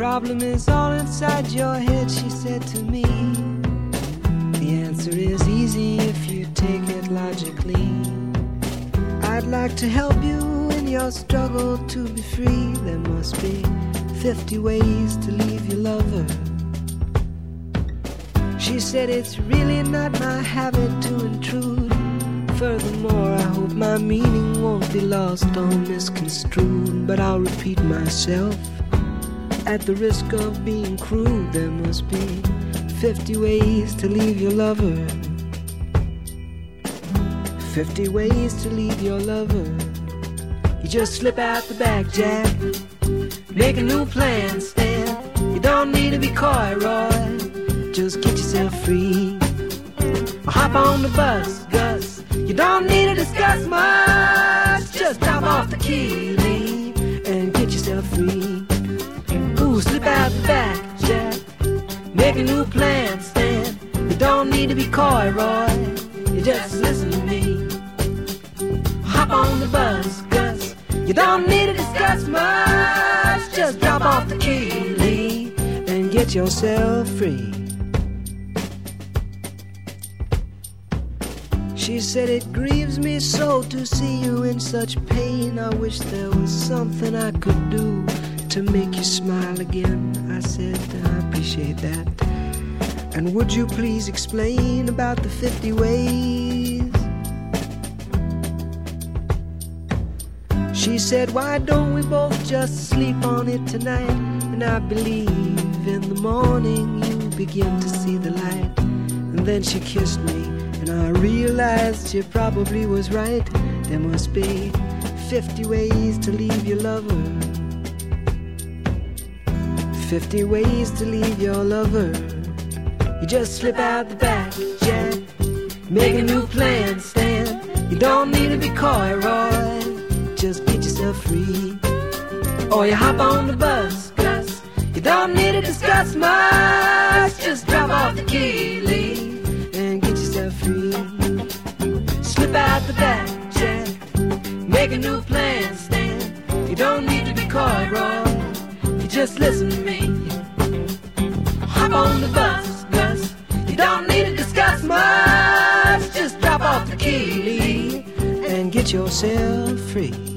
problem is all inside your head, she said to me. The answer is easy if you take it logically. I'd like to help you in your struggle to be free. There must be 50 ways to leave your lover. She said it's really not my habit to intrude. Furthermore, I hope my meaning won't be lost or misconstrued. But I'll repeat myself at the risk of being crude. There must be 50 ways to leave your lover. 50 ways to leave your lover. You just slip out the back, Jack. Make a new plan, Stan. You don't need to be coy, Roy. Just get yourself free. Or hop on the bus, Gus. You don't need to discuss much. Just drop off the key, Lee, and get yourself free. Ooh, slip out the back, Jack. Make a new plan, Stan. You don't need to be coy, Roy. You just listen to me. Hop on the bus, Gus. You don't need to discuss much. Just drop off the key, Lee, and get yourself free. She said it grieves me so to see you in such pain. I wish there was something I could do to make you smile again. I said I appreciate that. And would you please explain about the 50 ways? She said, why don't we both just sleep on it tonight? And I believe in the morning you begin to see the light. And then she kissed me, and I realized she probably was right. There must be 50 ways to leave your lover. 50 ways to leave your lover. You just slip out the back, Jack. Make a new plan, Stan. You don't need to be coy, Roy. Just get yourself free. Or you hop on the bus, Gus. You don't need to discuss much. Just drop off the key, Lee, and get yourself free. Slip out the back, Jack. Make a new plan, Stan. You don't need to be coy, Roy. You just listen to me. Hop on the bus, Gus. You don't need to discuss much. Just drop off the key, Lee, and get yourself free.